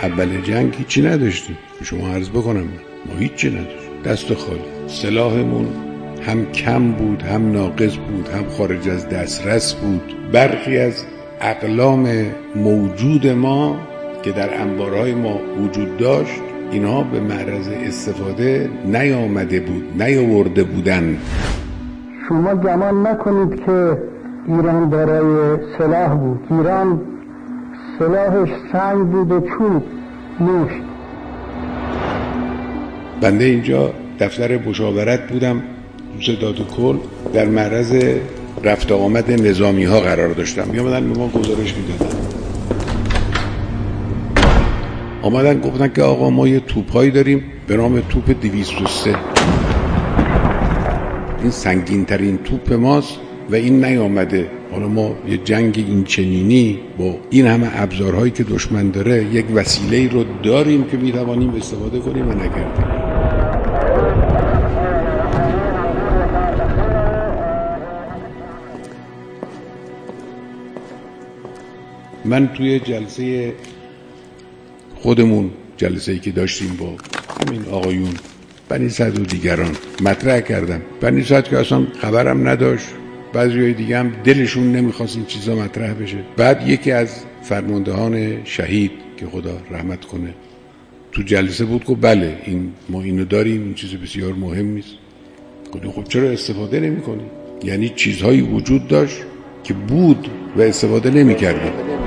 اول جنگ هیچی نداشتیم، شما عرض بکنم ما هیچی نداشتیم، دست خالی. سلاحمون هم کم بود، هم ناقص بود، هم خارج از دسترس بود. برخی از اقلام موجود ما که در انبارهای ما وجود داشت، اینها به معرض استفاده نیاورده بودند. شما گمان نکنید که ایران دارای سلاح بود. ایران سلاحش سنگ بود و چوب، مشت. بنده اینجا دفتر مشاورت بودم، صدات کل در معرض رفت آمد نظامی ها قرار داشتم. میامدن به ما گزارش میدادن، آمدن گفتن که آقا ما یه توپایی داریم به نام توپ 203، این سنگین ترین توپ ماست و این نیامده. حالا ما یه جنگ این چنینی با این همه ابزارهایی که دشمن داره، یک وسیله‌ای رو داریم که میتوانیم استفاده کنیم و نکردیم. من توی جلسه خودمون، جلسه‌ای که داشتیم با همین آقایون بنی صدر و دیگران، مطرح کردم. بنی صدر که اصلا خبرم نداشت، بعضیای دیگه هم دلشون نمیخواست این چیزا مطرح بشه. بعد یکی از فرماندهان شهید که خدا رحمت کنه تو جلسه بود، گفت بله ما اینو داریم، این چیز بسیار مهمی است. گفتم خب چرا استفاده نمی‌کنی؟ یعنی چیزهایی وجود داشت که بود و استفاده نمی‌کردیم.